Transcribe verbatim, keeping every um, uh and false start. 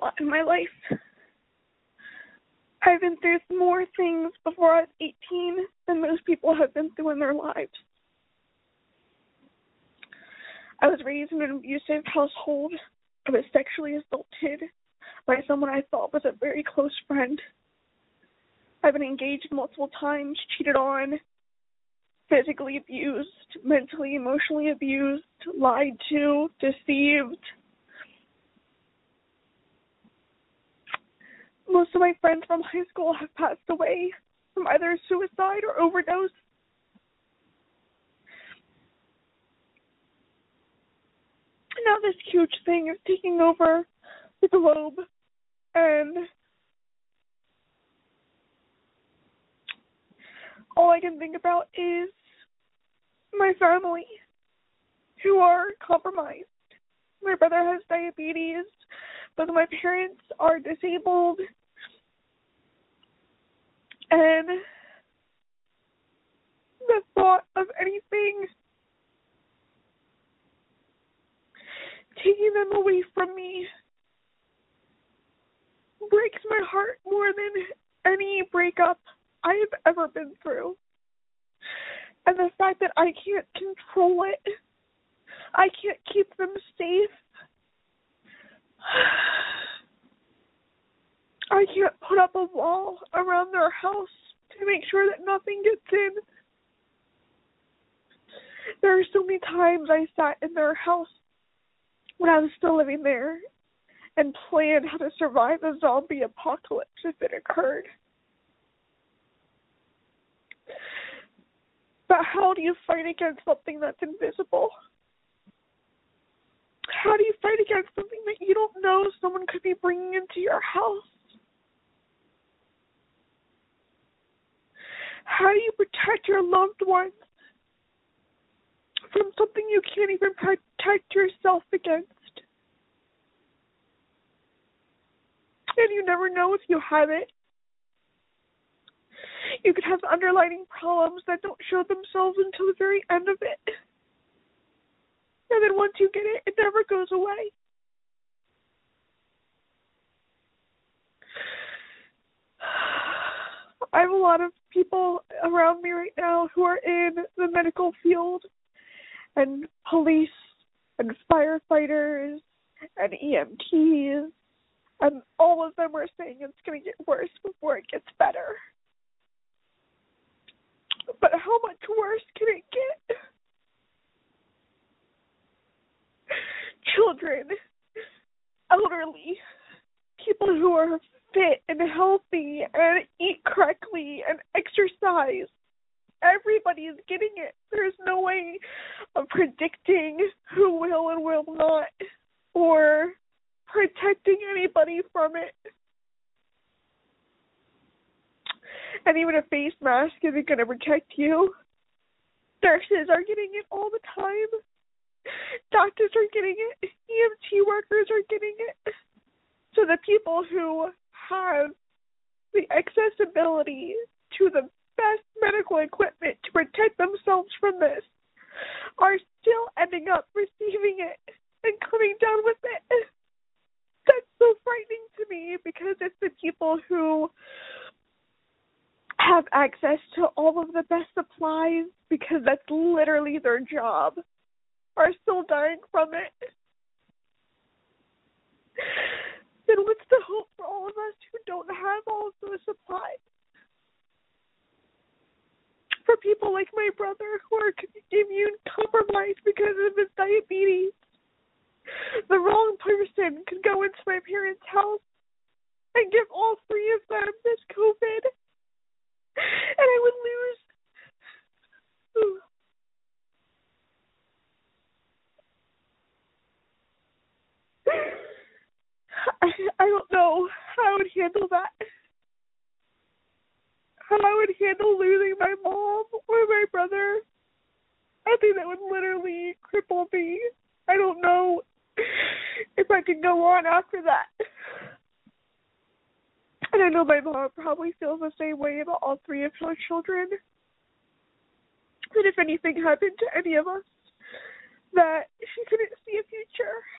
lot in my life. I've been through more things before I was eighteen than most people have been through in their lives. I was raised in an abusive household. I was sexually assaulted by someone I thought was a very close friend. I've been engaged multiple times, cheated on, physically abused, mentally, emotionally abused, lied to, deceived. Most of my friends from high school have passed away from either suicide or overdose. Now this huge thing is taking over the globe, and all I can think about is my family, who are compromised. My brother has diabetes. Both of my parents are disabled. And the thought of anything taking them away from me breaks my heart more than any breakup I have ever been through. And the fact that I can't control it, I can't keep them safe, I can't put up a wall around their house to make sure that nothing gets in. There are so many times I sat in their house when I was still living there and planned how to survive a zombie apocalypse if it occurred. But how do you fight against something that's invisible? How do you fight against something that you don't know someone could be bringing into your house? How do you protect your loved ones from something you can't even protect yourself against? And you never know if you have it. You could have underlying problems that don't show themselves until the very end of it. And then once you get it, it never goes away. I have a lot of people around me right now who are in the medical field, and police, and firefighters, and E M Ts, and all of them are saying it's going to get worse before it gets better. But how much worse can it get? Children, elderly, people who are fit and healthy and eat correctly and exercise. Everybody is getting it. There's no way of predicting who will and will not, or protecting anybody from it. And even a face mask isn't going to protect you. Nurses are getting it all the time. Doctors are getting it. E M T workers are getting it. So the people who have the accessibility to the best medical equipment to protect themselves from this are still ending up receiving it and coming down with it. That's so frightening to me, because it's the people who have access to all of the best supplies, because that's literally their job, are still dying from it. Then what's the hope for all of us who don't have all of those supplies? For people like my brother who are immune compromised because of his diabetes, the wrong person could go into my parents' house and give all three of them this COVID, and I would lose. Ooh. I, I don't know how I would handle that. How I would handle losing my mom or my brother. I think that would literally cripple me. I don't know if I could go on after that. And I know my mom probably feels the same way about all three of her children. That if anything happened to any of us, that she couldn't see a future.